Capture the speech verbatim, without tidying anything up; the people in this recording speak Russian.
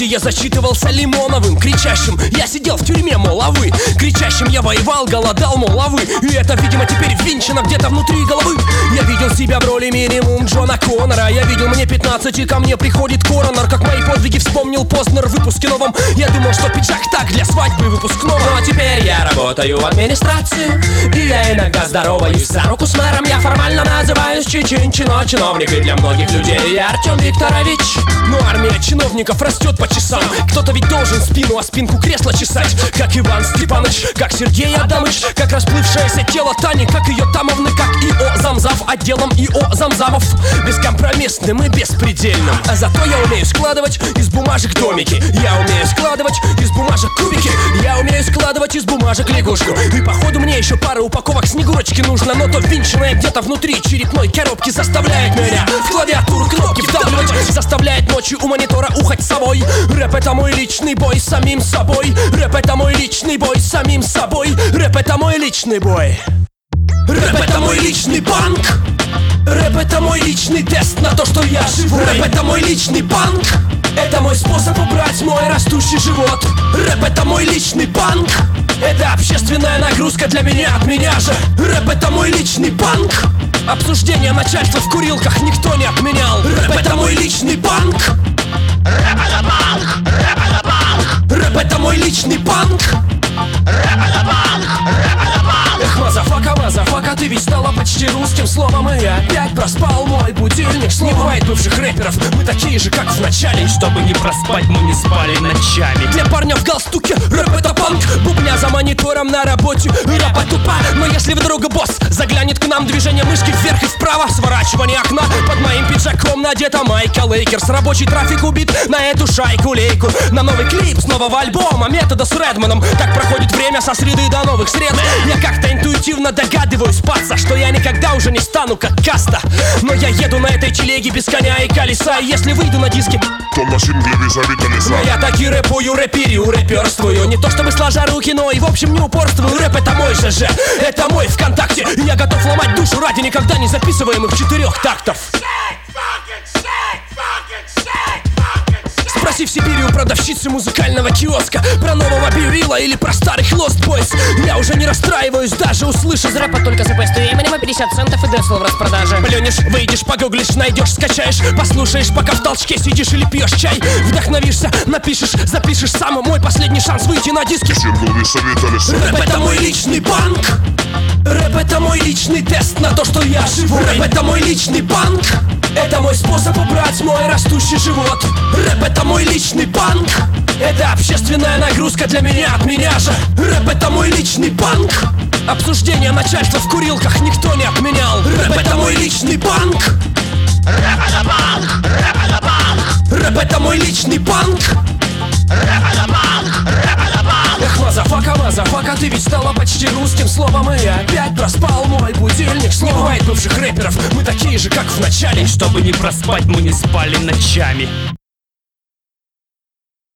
где я зачитывался Лимоновым, кричащим: я сидел в тюрьме, мол, а вы? Кричащим: я воевал, голодал, мол, а вы? И это, видимо, теперь ввинчено где-то внутри головы. Я видел себя в роли минимум Джона Коннора. Я видел, мне пятнадцать, и ко мне приходит коронер. Как мои подвиги вспомнил Познер в выпуске новом. Я думал, что пиджак так для свадьбы выпускного. Но теперь я работаю в администрации, и я иногда здороваюсь за руку с мэром. Я формально называюсь Чечен-чино, чиновник, и для многих людей я Артем Викторович. Но армия чиновников растет по часам. Кто-то ведь должен спину, а спинку кресла чесать. Как Иван Степаныч, как Сергей Адамыч, как расплывшееся тело Тани, как ее Тамовны, как ИО замзав отделом ИО замзавов. Бескомпромиссным и беспредельным. А зато я умею складывать из бумажек домики. Я умею складывать из бумажек кубики. Я умею складывать из бумажек лягушку. И походу мне еще пара упаковок Снегурочки нужно. Но то винченное где-то внутри черепной коробки заставляет меня в клавиатуру кнопки вдавливать. Заставляет ночью у монитора ухать совой. Рэп — это мой личный бой с самим собой. Рэп — это мой личный бой с самим собой. Рэп — это мой личный бой. Рэп — это мой личный банк. Рэп — это мой личный тест на то, что я живой. Рэп — это мой личный банк. Это мой способ убрать мой растущий живот. Рэп — это мой личный банк. Это общественная нагрузка для меня от меня же. Рэп — это мой личный банк. Обсуждение начальства в курилках никто не отменял. Рэп — это мой личный банк. Рэп — это банк. Рэп — это банк. Рэп — это мой личный банк. Рэп — это банк. Рэп — это банк. Эх, мазафака, мазафака, ты ведь стала почти русским словом. И я опять проспал мой будильник. Не бывает бывших рэперов, мы такие же, как в начале. Чтобы не проспать, мы не спали ночами. Для парня в галстуке рэп — это панк. Бубня за монитором на работе, рэп — тупа. Но если вдруг босс заглянет к нам, движение мышки вверх и вправо, сворачивание окна. Под моим пиджаком надета майка Лейкерс. Рабочий трафик убит на эту шайку-лейку. На новый клип с нового альбома метода с Редманом. Так проходит время со среды до новых сред. Я как-то интуитивно догадываюсь, паца, что я никогда уже не стану как каста. Но я еду на этой телеге без коня и колеса. И если выйду на диски, то на сингле визави леса. но я так и рэпую, рэперю, рэперствую. Не то чтобы сложа руки, но и в общем не упорствую. Рэп — это мой ЖЖ, это мой ВКонтакте. И я готов ломать душу ради никогда не записываемых четырех тактов. Спроси в Сибири у продавщицы музыкального киоска про нового Бьюрила или про старых Lost Boys. Я уже не расстраиваюсь, даже услышав из рэпа только за бэст Эминема пятьдесят центов и Десл в распродаже. Плюнешь, выйдешь, погуглишь, найдешь, скачаешь, послушаешь, пока в толчке сидишь или пьешь чай. Вдохновишься, напишешь, запишешь сам. Мой последний шанс выйти на диски. Сингл визави леса. Рэп — это мой личный банк. Рэп — это мой личный тест на то, что я живой. Рэп — это мой личный банк. Это мой способ убрать мой растущий живот. Рэп — это мой личный банк. Это общественная нагрузка для меня от меня же. Рэп — это мой личный банк. Обсуждение начальства в курилках никто не отменял. Рэп — это мой личный банк. Рэп — это банк. Рэп — это банк. Рэп — это мой личный банк. Рэп — это банк. Рэп — это банк. Эх, мазафака, мазафака, ты ведь стала почти русским словом. И я опять проспал мой будильник. Не бывает бывших рэперов, мы такие же, как в начале. Чтобы не проспать, мы не спали ночами.